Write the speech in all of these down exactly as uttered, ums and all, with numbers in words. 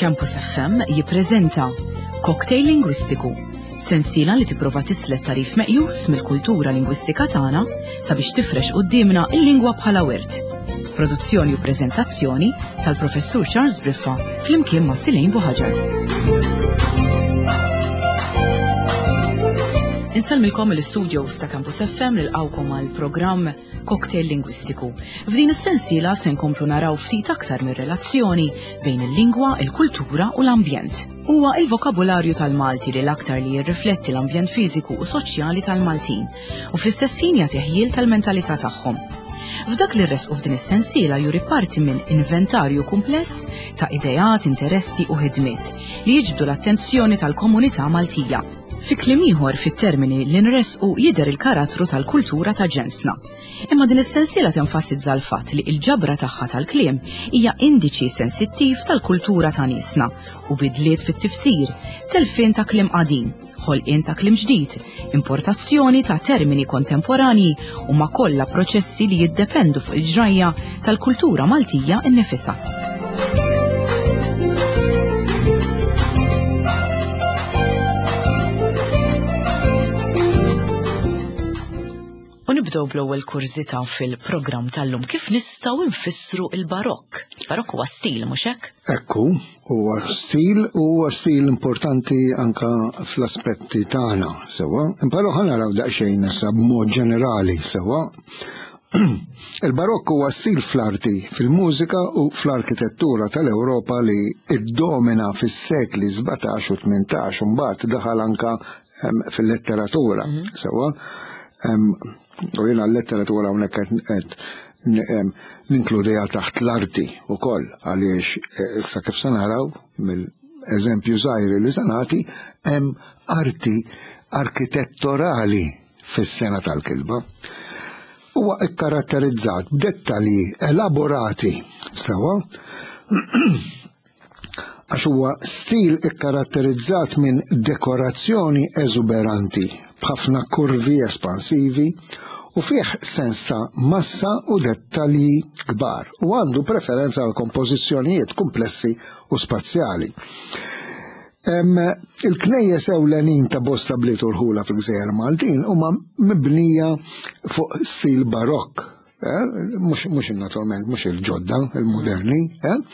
Campus F M jippreżenta Cocktail Lingwistiku, sensiela li tipprova tislet tarif meqjus mill-kultura lingwistika tagħna sabiex tifrex qudiemna l-lingwa bħala wirt. Produzzjoni u preżentazzjoni tal-Professur Charles Briffa flimkien ma' Silejn Buħaġar. Insalmilkom l-istudios ta' Campus F M nilqawkom għal programm Cocktail Lingwistiku. F'din is-sensiela se nkomplu naraw ftit aktar mir-relazzjoni bejn il-lingwa, il-kultura u l-ambjent. Huwa il-vokabularju tal-Malti li l-aktar li jirrifletti l-ambjent fiżiku u soċjali tal-Maltin u fl-istess ħin jagħti ħjiel tal-mentalità tagħhom. F'dak li rresqu f'din is-sensiela juri parti minn inventarju kumpless ta' idejat, interessi u ħidmiet li jiġbdu l-attenzjoni tal-komunità Maltija. Fi kliem ieħor fit-termini li nresqu jidher il-karattru tal-kultura ta' ġensna. Imma din is-sensiela tenfasizza l-fatt li l-ġabra tagħha tal-kliem hija indiċi sensittiv tal-kultura ta' niesna u bidliet fit-tifsir, telfien ta' kliem qadim, ħolqien ta' kliem ġdid, importazzjoni ta' termini kontemporanji u ma' kollha proċessi li jiddependu fuq il-ġrajja tal-kultura Maltija innifisha. U nibdew bl-ewwel kurżità fil-programm tal-lum kif nistgħu nfissru l-barokk. Il-barokk huwa stil mhux hekk? Ekku, huwa stil huwa stil importanti anke fl-aspetti tagħna sewwa. Però ħa naraw daqsxejn issa b'mod ġenerali sewwa. Il-barokk huwa stil fl-arti, fil-mużika u fl-arkitettura tal-Ewropa li iddomina fis-sekli sebgħetax u tmintax u mbagħad daħal anke fil-letteratura sewwa. U jiena l-letteratura hawnhekk qed ninkludiha taħt l-arti wkoll għaliex issa kif se naraw mill-eżempju żgħir li se nagħti hemm arti arkitettorali fis-sena tal-kilba. Huwa kkaratterizzat b'dettalji elaborati sewwa għax huwa stil ikkaratterizzat minn dekorazzjoni eżuberanti b'ħafna kurvi espansivi u fih sens ta' massa u dettalji kbar u għandu preferenza għal kompożizzjonijiet komplessi u spazjali. Il-knejjes ewlenin ta' bosta bliet u l-ħula fil-Gżejjer Maltin huma mibnija fuq stil barokk, mhux naturalment mhux il-ġodda, il-moderni.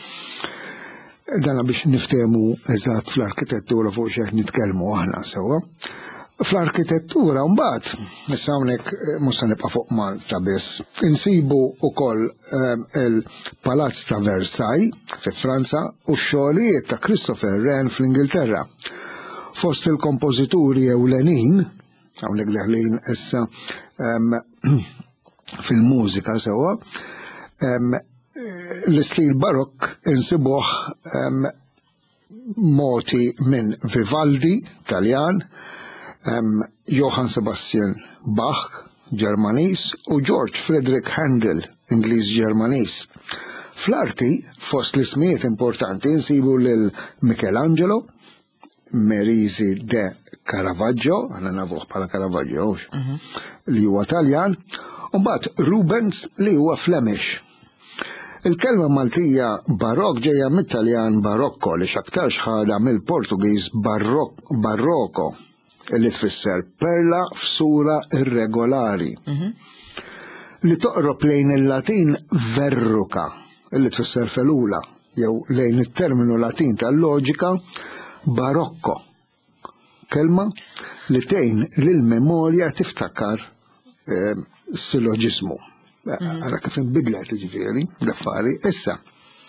Dana biex niftehmu eżatt fl-arkitettura fuq xi nitkellmu aħna sewwa. Fl-arkitettura mbagħad issa hawnhekk mhux se nibqa' fuq Malta biss. Insibu wkoll il-Palazz ta' Versailles fi Franza u x-xogħlijiet ta' Christopher Wren fl-Ingilterra. Fost il-kompożituri ewlenin hawnhekk daħlin issa fil-mużika sewwa l-istil barokk insibuh moti minn Vivaldi, Taljan, Um, Johann Sebastian Bach, Ġermaniż, u George Friedrich Handel, Ingliż-Ġermaniż. Fl-arti, fost l-ismijiet importanti nsibu lil Michelangelo, Merisi de Caravaggio, għana navuħ bħala Caravaggio, uh-huh. li huwa Taljan, u mbagħad Rubens li huwa Flemish. Il-kelma Maltija barok ġejja mit-Taljan barocco li x'aktar xħada mill-Portugiż barroko li tfisser perla f'sura irregolari. Mm-hmm. Li toqrob lejn il-Latin verruca, li tfisser felula, jew lejn it-terminu Latin tal-loġika barokko. Kelma li tgħin lill-memorja tiftakar eh, silloġismu. Mm-hmm. Ara kif inbidlet jiġifieri l-affari issa.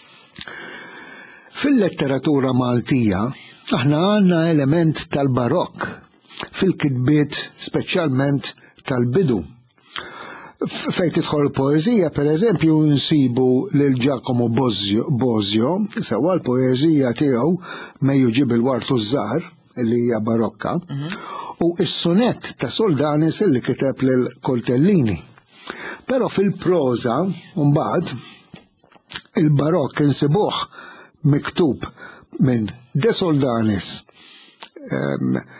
Fil-letteratura Maltija aħna għandna element tal-barokk fil-kitbiet speċjalment tal-bidu. Fejn tidħol poeżija, pereżempju nsibu lil Giacomo Bosio, sewwa l-poeżija tiegħu Mejju ġib il-wartu żgħar li hija barokka, u s-sonett ta' Soldanis li kiteb lil Coltellini. Però fil-proża mbagħad il-barokk insibuh miktub minn De Soldanis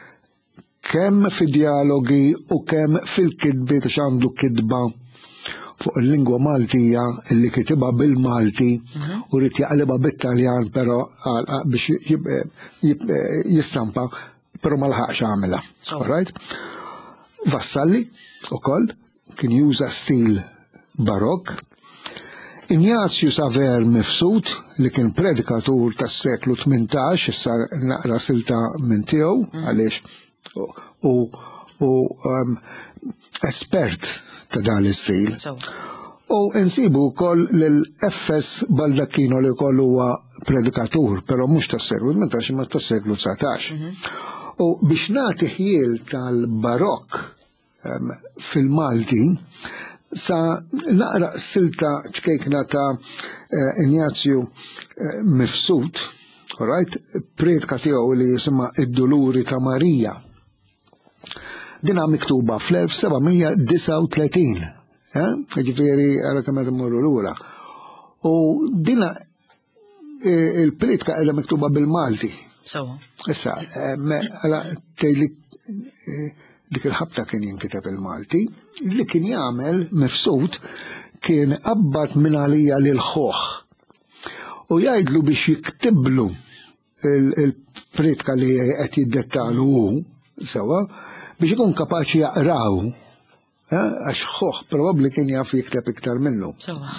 kemm fi dialogi u kemm fil-kidbiet għax għandu kidba fuq il-lingwa Maltija illi kitiba bil-Malti u rrid jaqlibha bit-Taljan però biex jistampa però ma laħaqx għamilha. Right? Vassalli ukoll kien juża stil barokk. Ignazju Saver Mifsud li kien predikatur tas-seklu tmintax, issa naqra silta minn tiegħu għaliex u um, espert ta' dan l-istil. U insibu wkoll l-F S Baldacchino li wkoll huwa predikatur, però mhux tas-seklu tmintax imma tas-seklu tsatax. U biex nagħti ħiel tal-barokk um, fil-Malti sa naqra silta ċkejkna ta' uh, Ignazju uh, Mifsud, right? Predika tiegħu li jisimha Id-Duluri ta' Marija. Dina miktuba fl-elf sebgħmija disa u tletin, ġifieri ara kemm immorru lura. U dina il-politika qiegħda miktuba bil-Malti. Issa, ara tgħidlik dik il-ħabta kien jinkiteb il-Malti, li kien jagħmel Mifsud kien qabad minn għalija lil ħoħ. U jgħidlu biex jiktiblu il-politika li qed jiddettalu hu sewa biex ikun kapaċi jaqraw, għax ħoħ probabbli kien jaf jikteb iktar minnu.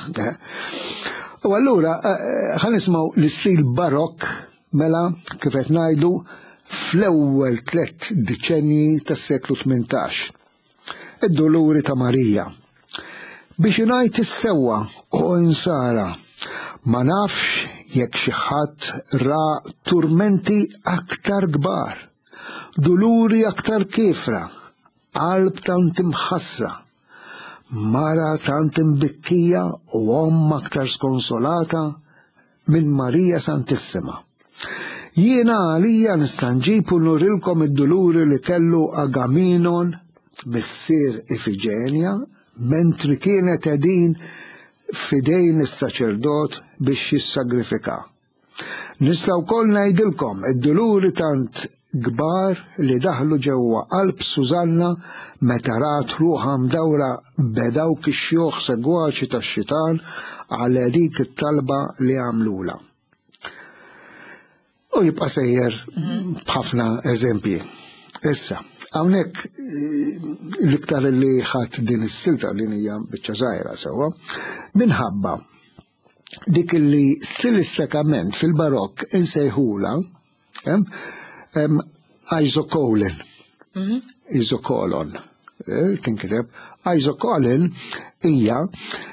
U allura ħan nismaw l-istil barokk mela kif qed ngħidu fl-ewwel tliet diċenji tas-seklu tmintax. Id-Duluri ta' Marija. Biex ngħid is-sewwa u insara ma nafx jekk xi ħadd ra turmenti aktar kbar. Duluri aktar kifra, qalb tant imħassra, mara tant imbikkija u omm aktar skonsolata minn Marija Santissima. Jiena għalija nista' nġib u nurilkom id-duluri li kellu Agaminon missier Ifigenia mentri kienet qegħdin fidejn is-saċerdot biex jissagrifika. Nista' wkoll ngħidilkom id-duluri tant kbar li daħlu ġewwa qalb Sużanna meta rat ruħha mdawra bedaw kix-xjuħ segwaċi tax-xitan għal dik it-talba li għamlula. U jibqa' sejjer b'ħafna eżempji. Issa, hawnhekk l-iktar li ħadd din is-silta din hija biċċa żgħira sewwa minħabba dik li stilistikament fil-barokk insejħula Isokolin, Isokolon, tinkiteb, Isokolin hija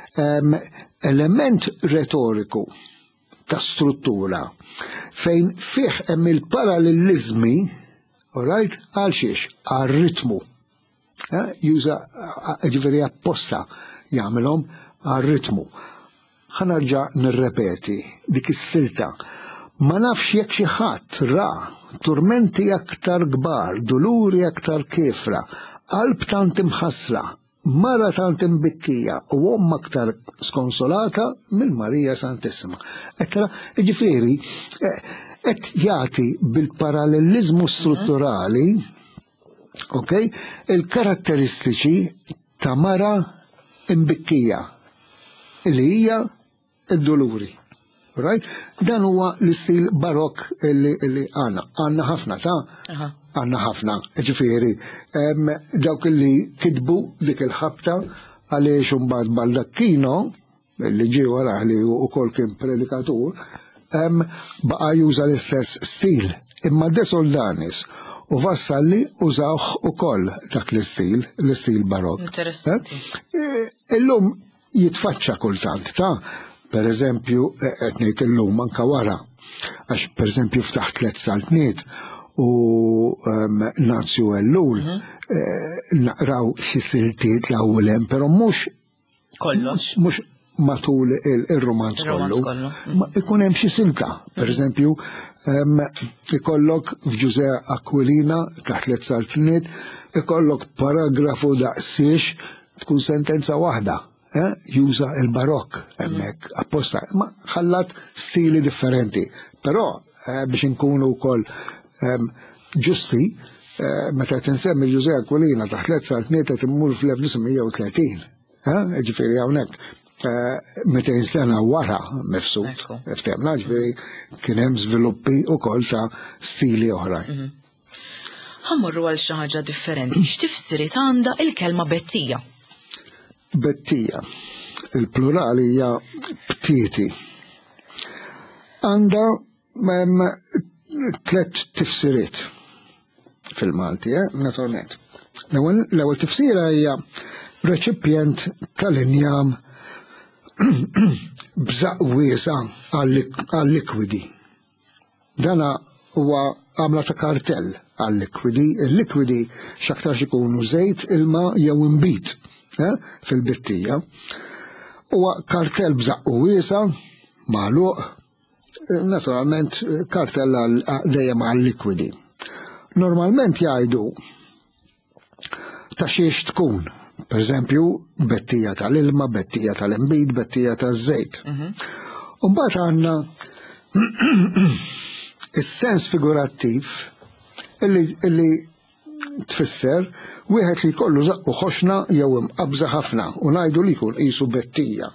element retoriku ta' struttura fejn fih hemm il-parallelizmi, alright, għal xiex, għal ritmu. Juża ġifieri apposta jagħmilhom għal ritmu. Ħanarġa' nirrepeti dik is-silta. Ma nafx jekk xi ħadd ra turmenti aktar kbar, duluri aktar kifra, qalb tant imħassra, mara tant imbikkija u omm aktar skonsolata minn Marija Santissima. Ekkara, ġifieri, qed jagħti bil-parallelizmu strutturali, okay, il-karatteristiċi ta' mara imbikkija li hija id-duluri. Right? Dan huwa l-istil barokk illi għanna. Għanna ħafna ta' għanna ħafna. Ġifieri, dawk illi kitbu dik il-ħabta għaliex imbagħad Baldacchino, illi ġie wara li wkoll kien predikatur, baqa' juża l-istess stil. Imma De Soldanis u Vassalli użawh ukoll dak l-istil, l-istil barokk. Interessanti. Illum jitfaċċa kultant ta' per eżempju, qed ngħid illum anke wara, għax per eżempju ftaħt tliet saltniet u Nazju Ellul naqraw xi siltiet l-ewwel hemm, però mhux kollox. Mhux matul il-romanz kollu. Ikun hemm xi silta. Per eżempju, ikollok f'Ġuse Aquilina taħt tliet saltniet, ikollok paragrafu daqsiex tkun sentenza waħda. Juża il-barokk hemmhekk apposta, ma ħallat stili differenti. Però biex inkunu wkoll ġusti, meta tinsemmi Ġuse Aquilina taħt tliet saltniet qed immur fl-elf tlisimija u tletin. Ġifieri hawnhekk mitejn sena wara mifsud, ftemna, ġifieri kien hemm żviluppi wkoll ta' stili oħrajn. Ħammorru għal xi ħaġa differenti, x'tifsiriet għandha il-kelma bettija? Bettija, il-plurali hija btieti. Għandha tliet tifsiriet fil-Malti, naturalment. L-ewwel tifsira hija reċipjent tal-injam b'żaq wiesa għal-likwidi. Dana huwa għamla ta' kartell għal-likwidi. Il-likwidi x'aktarx ikunu żejt, ilma jew imbit fil-bittija. Huwa kartell b'żaq wiesa magħluq, naturalment kartell dejjem għal-likwidi. Normalment jgħidu ta' xiex tkun, per eżempju, bettija tal-ilma, bettija tal-imbit, bettija tal-żejt. Mbagħad għandna is-sens figurattiv illi tfisser wieħed li jkollu żaqqu ħoxna jew imqabża ħafna u ngħidu li jkun qisu bettija.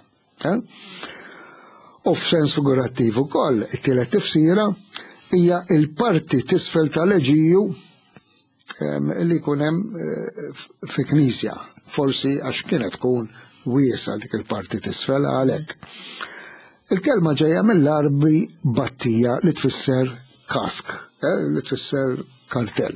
U f'sens figurattiv ukoll it-tielet tifsira hija il-parti t'isfel tal-Eġiju li jkun hemm fi knisja, forsi għax kienet tkun wiesa dik il-parti t'isfel għalhekk. Il-kelma ġejja mill-Arbi battija li tfisser kask, li tfisser kartell.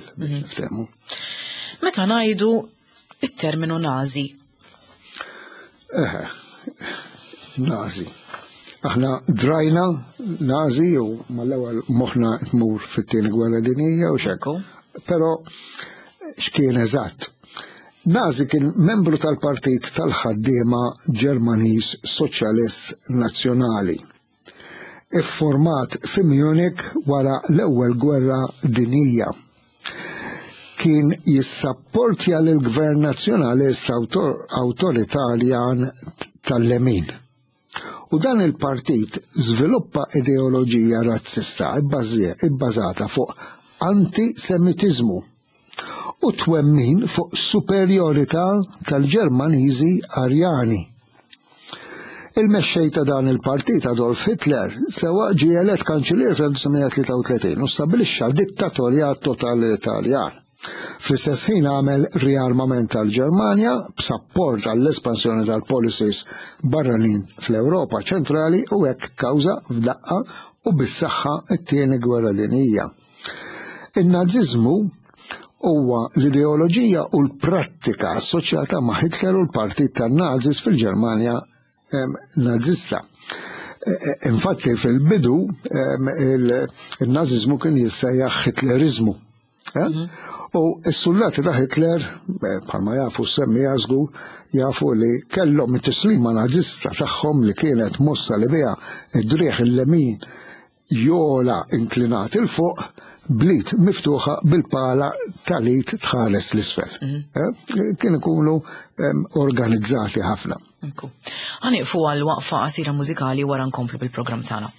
Meta ngħidu it-terminu Nazi? Eħe, Nazi. Aħna drajna Nazi u mal-ewwel moħħna tmur fit-tieni gwerra dinjija u xekk. Però x'kien eżatt. Nazi kien membru tal-Partit tal-Ħaddiema Ġermaniż Soċjalist Nazzjonali, ifformat fi Munich wara l-ewwel gwerra dinjija. Kien jissapportja lill-Gvern Nazzjonalist Awtoritarjan tal-Lemin. U dan il-partit żviluppa ideoloġija razzista ibbażata fuq antisemitiżmu u twemmin fuq superjorità tal-Ġermaniżi Arjani. Il-mexxej ta' dan il-partit Adolf Hitler sewa ġie elett kanċilier fl-1933 u stabbilixxa dittatorjat totalitarjan. Fl-istess ħin għamel riarmament tal-Ġermanja b'sapport għall-espansjoni tal-policies barranin fl-Ewropa ċentrali u hekk kawża f'daqqa u bis-saħħa t-tieni gwerra dinjija. In-Naziżmu huwa l-ideoloġija u l-prattika assoċjata ma' Hitler u l-partit tan-Nazis fil-Ġermanja nazista. Infatti fil-bidu il-Naziżmu kien jissejjaħ Hitlerizmu. U s-sullati ta' Hitler, bħalma jafu s-semmija żgur, jafu li kellhom it-tislima nazista tagħhom li kienet mossa li biha id-drieħ il-lemin jola inklinat il-fuq blit miftuħa bil-pala talit tħares l-isfel. Kien ikunu organizzati ħafna. Ħaniqfu għal waqfa qasira mużikali wara nkomplu bil-programm tagħna.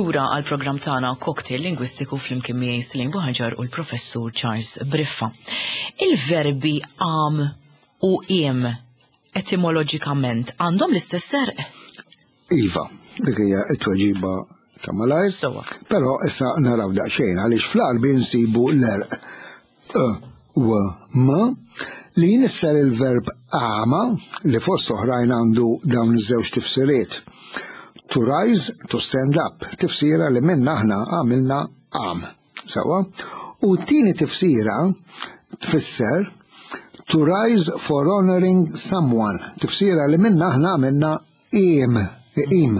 lura għal programm tagħna Cocktail Lingwistiku flimkien miegħi Slim Buħaġar u l-Professur Charles Briffa. Il-verbi am u im etimoloġikament għandhom l-istess serq? Iva, dik hija t-tweġiba ta' malajr. Sowa. Però issa naraw daqsxejn għaliex fl-qalbi nsibu l-erq e u m li jinissar il-verb ama li fost oħrajn għandu dawn iż-żewġ tifsiriet. To rise, to stand up. Tifsira li minna aħna għamilna am. Sawa? U t-tieni tifsira tfisser to rise for honoring someone. Tifsira li minna aħna għamilna im. im.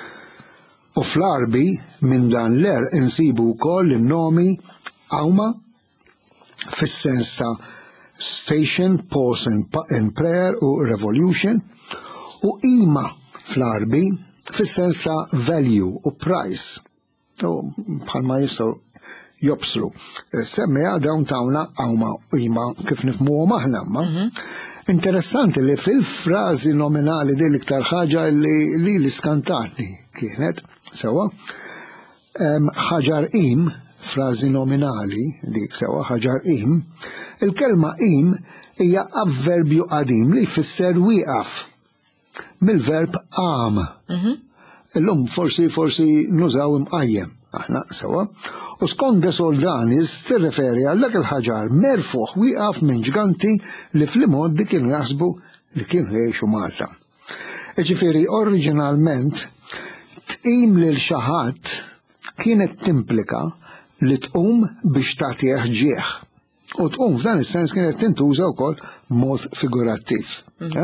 U fl-arbi minn dan l-er insibu wkoll il-nomi awma fis-sens ta' station, pause in prayer u revolution, u ima fl-arbi fis-sens ta' value u price. U bħalma jistgħu jobsru. Semmija dawn tawna awma u ima kif nifhmuhom aħna. Interessanti li fil-frażi nominali din iktar ħaġa li li l-iskantatni kienet, sewa, ħaġar im, frażi nominali, dik sewa ħaġar im, il-kelma im hija avverbju qadim li jfisser wieqaf mill-verb am. Illum forsi forsi nużaw imqajjem aħna sewa. U skont De Soldanis tirreferi għal dak il-ħaġar merfuħ wieqaf minn ġganti li fl-imoddi kienu jaħsbu li kienu jgħixu Malta. Ġifieri oriġinalment tqim lil xi ħadd kienet timplika li tqum biex tagħtih ġieħ. U tqum f'dan is-sens kienet tintuża wkoll b'mod figurattiv.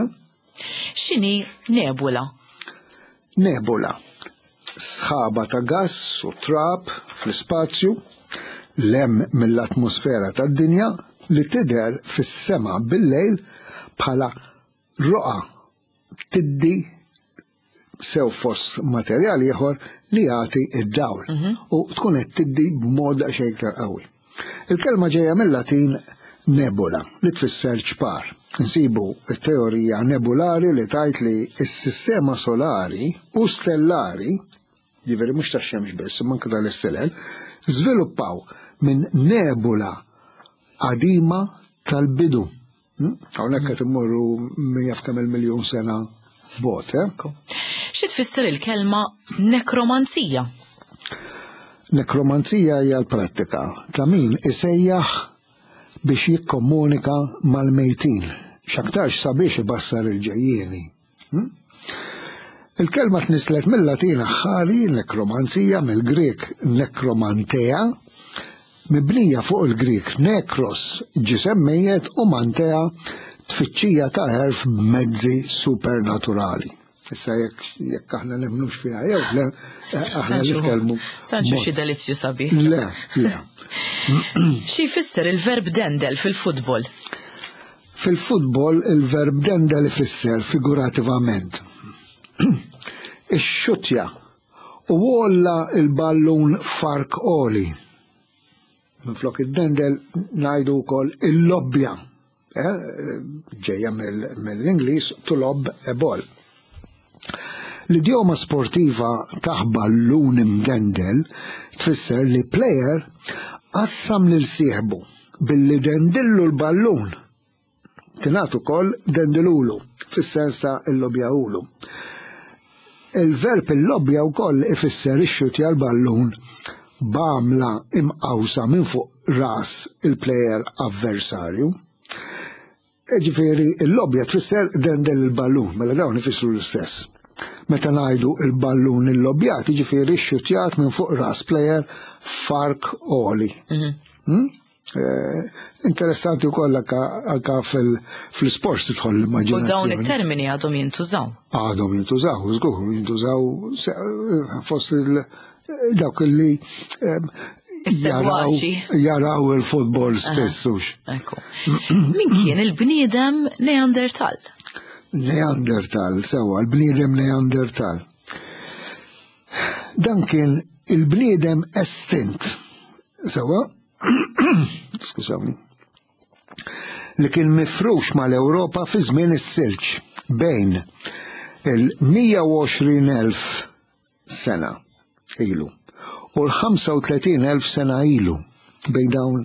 X'inhi nebula? Nebula. Sħaba ta' gass u trab fl-ispazju lem mill-atmosfera tad-dinja li tidher fis-sema bil-lejl bħala roqa tiddi sew fost materjali ieħor li jagħti id-dawl u tkun qed tiddi b'mod xejn iktar qawwi. Il-kelma ġejja mill-Latin nebula li tfisser ċpar. Nsibu t-teorija nebulari li tajt li s-sistema solari u stellari, ġifieri mhux tax-xemx biss, imma anke tal-istilel, żviluppaw minn nebula qadima tal-bidu. Hawnhekk qed immorru mija f'kemm il-miljun sena bot, eh? Xi tfisser il-kelma nekromanzija? Nekromanzija hija l-prattika ta' min isejjaħ biex jikkomunika mal-mejtin, x'aktarx sabiex ibassar il-ġejjieni. Il-kelma tnislet mill-Latin ħari nekromanzija mill-Grek nekromantea, mibnija fuq il-Grek nekros ġisem mejjed u mantea tfittxija ta' ħerf b'mezzi supernaturali. Issa jekk aħna nemnux fiha jew le aħna nitkellmu. Tanxu xi delizzju sabi. Le, le. Xi jfisser il-verb dendel fil-futbol? Fil-futbol il-verb dendel ifisser figurativament ix-xutja u wolla il-ballun fark oli. Minflok id-dendel ngħidu wkoll il-lobbja. Ġejja mill-Ingliż to lob a ball. L-idjoma sportiva taħ ballun imdendel tfisser li plejer qassam lil sieħbu billi dendillu l-ballun. Tingħat ukoll dendilulu fis-sens ta' illobjawulu. Il-verb il-lobbja wkoll ifisser ix-xutja l-ballun b'għamla imqawsa minn fuq ras il-plejer avversarju. Ġifieri il-lobbja tfisser dendel il-ballun, mela dawn ifissru l-istess. Meta ngħidu il-ballun il-lobbjat, ġifieri x-xutjat minn fuq ras plejer fark oli. Interessanti wkoll anke fil-sports tidħol l-immaġinazzjoni. U dawn it-termini għadhom jintużaw. Għadhom jintużaw, żgur, jintużaw fost dawk li jaraw il-futbol spessux. Min kien il-bniedem Neandertal? Neandertal, sewa, il-bniedem Neandertal. Dan kien il-bniedem estint, sewa, skużawni, li kien mifrux mal-Ewropa fi żmien is-silġ bejn il-mija u għoxrin elf sena ilu. u l-ħamsa u tletin elf sena ilu bejn dawn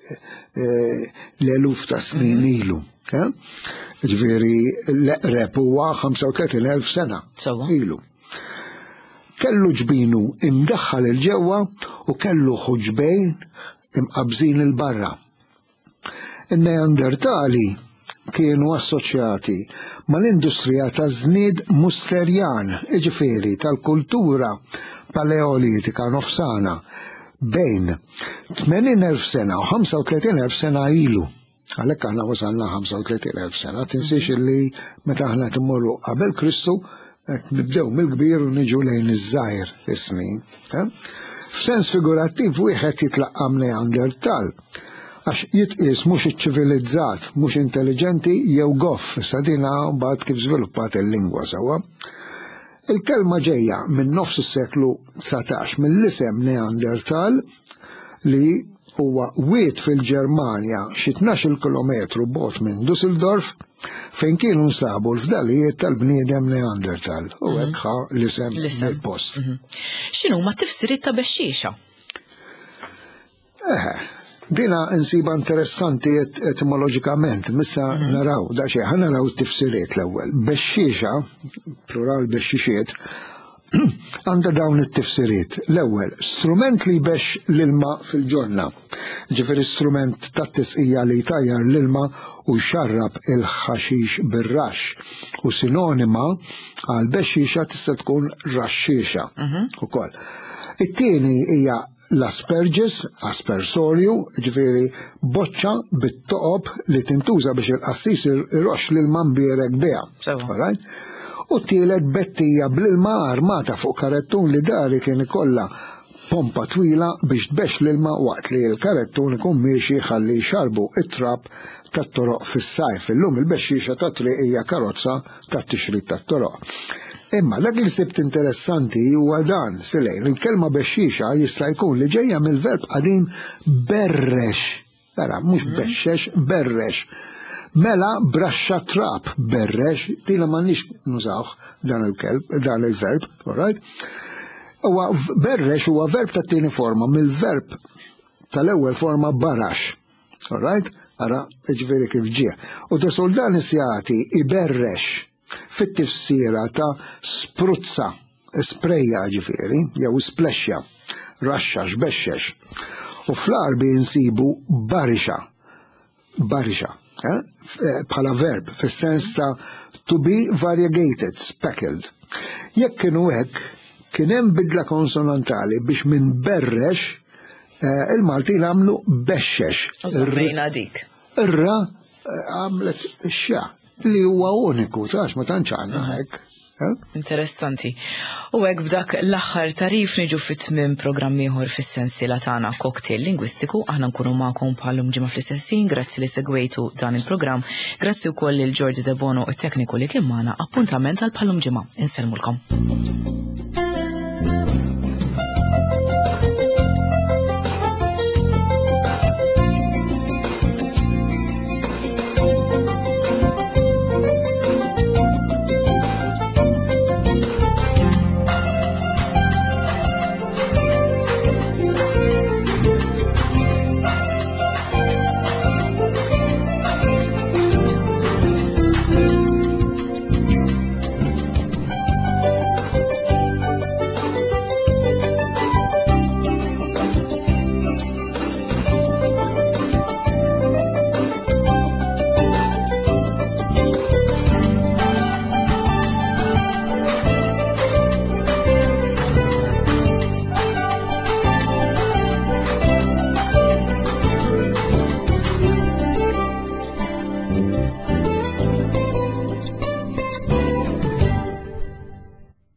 l-eluf ta' snin ilu. Ġifieri l-eqreb huwa ħamsa u tletin elf sena ilu. Kellu ġbinu imdaħħal il-ġewwa u kellu ħuġbejn imqabżin il-barra. In-Neandertali kienu assoċjati mal-industrija taż-żnied Musterjan, jiġifieri tal-kultura paleolitika nofsana bejn tmenin elf sena u ħamsa u tletin elf sena ilu. Għalhekk aħna wasalna ħamsa u tletin elf sena, tinsiex illi meta aħna timmorru qabel Kristu nibdew mill-kbir u niġu lejn iż-żgħir is-snin. F'sens figurattiv wieħed jitlaqqa Neandertal għax jitqies mhux iċ-ċivilizzat, mhux intelligenti jew goff, issa dina mbagħad kif żviluppat il-lingwa sewwa. Il-kelma ġejja minn nofs is-seklu tsatax mill-isem Neandertal li huwa wied fil-Ġermanja xi tnax-il kilometru bogħod minn Düsseldorf fejn kienu nsabu l-fdalijiet tal-bniedem Neandertal u hekk ħa l-isem mill-post. X'inhuma t-tifsiriet ta' bexxiexa? Eh, dina insiba interessanti etimoloġikament, missa naraw daċi ħana naraw t-tifsiriet l-ewwel. Bexxiexa, plural bexxixiet, għanda dawn it-tifsiriet. L-ewwel, strument li jbex l-ilma fil-ġonna. Ġifieri strument ta' tisqija li jtajjar l-ilma u jxarrab il-ħaxix bir-raxx. U sinonima għal bexxiexa tista' tkun raxxiexa ukoll. It-tieni hija l-asperges, aspersorju, ġifieri boċċa bit-toqob li tintuża biex il-qassis iroxx l-ilma mbierek biha. U t-tielet bettija bl-ilma armata fuq karettun li dari kien ikollha pompa twila biex tbex l-ilma waqt li l-karettun ikun miexi ħalli jxarbu it-trab tat-toroq fis-sajf. Illum il-bexxiexa tat-triq hija karozza tat-tixrid tat-toroq. Imma dak li sibt interessanti huwa dan, silejn, il-kelma bexxiexa jista' jkun li ġejja mill-verb qadim berrex. Ara, mhux bexxex, berrex. Mela braxxa trab, berrex, tina m'għandniex nużawh dan il-kelb, dan il-verb, all right? Huwa berrex huwa verb ta' tieni forma mill-verb tal-ewwel forma barax. All right? Ara, ġifieri kif ġie. U ta' soldan isjati iberrex fit-tifsira ta' spruzza, sprejja ġifieri, jew splexja, raxxa, xbexxex. U fl-Arbi insibu barixa, barixa, eh? bħala verb, fis-sens ta' to be variegated, speckled. Jekk kienu hekk, kien hemm bidla konsonantali biex minn berrex eh, il-Maltin għamlu bexxex. Użammejna dik. Ir-ra għamlet x-xa li huwa uniku, tax ma tantx għandna hekk. Interessanti. U hekk b'dak l-aħħar tarif niġu fit-tmiem programm ieħor fis-sensiela tagħna Cocktail Lingwistiku, aħna nkunu magħkom bħallum ġimgħa fl-istessin, grazzi li segwejtu dan il-programm, grazzi wkoll lil Jordi De Bono it-tekniku li kien magħna, appuntament għal bħallum ġimgħa. Inselmulkom.